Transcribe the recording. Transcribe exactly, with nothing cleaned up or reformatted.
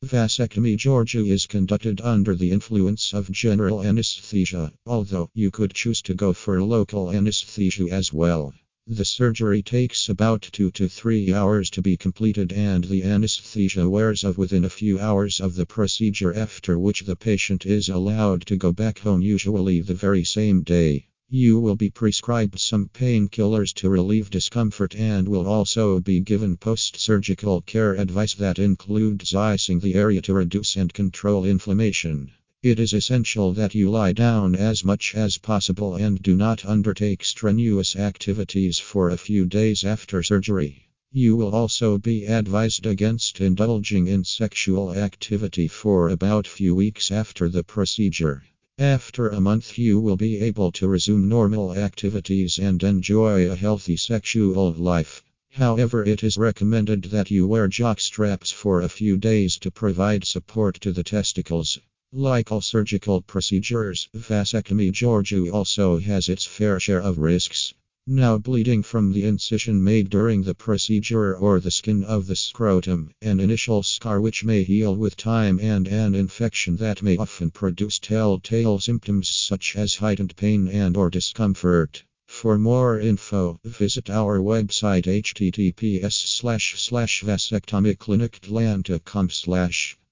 Vasectomy Georgia is conducted under the influence of general anesthesia, although you could choose to go for local anesthesia as well. The surgery takes about two to three hours to be completed, and the anesthesia wears off within a few hours of the procedure, after which the patient is allowed to go back home, usually the very same day. You will be prescribed some painkillers to relieve discomfort and will also be given post-surgical care advice that includes icing the area to reduce and control inflammation. It is essential that you lie down as much as possible and do not undertake strenuous activities for a few days after surgery. You will also be advised against indulging in sexual activity for about few weeks after the procedure. After a month, you will be able to resume normal activities and enjoy a healthy sexual life. However, it is recommended that you wear jock straps for a few days to provide support to the testicles. Like all surgical procedures, vasectomy Georgia also has its fair share of risks. Now, bleeding from the incision made during the procedure or the skin of the scrotum, an initial scar which may heal with time, and an infection that may often produce telltale symptoms such as heightened pain and or discomfort. For more info, visit our website h t t p s slash slash vasectomyclinicdland dot com slash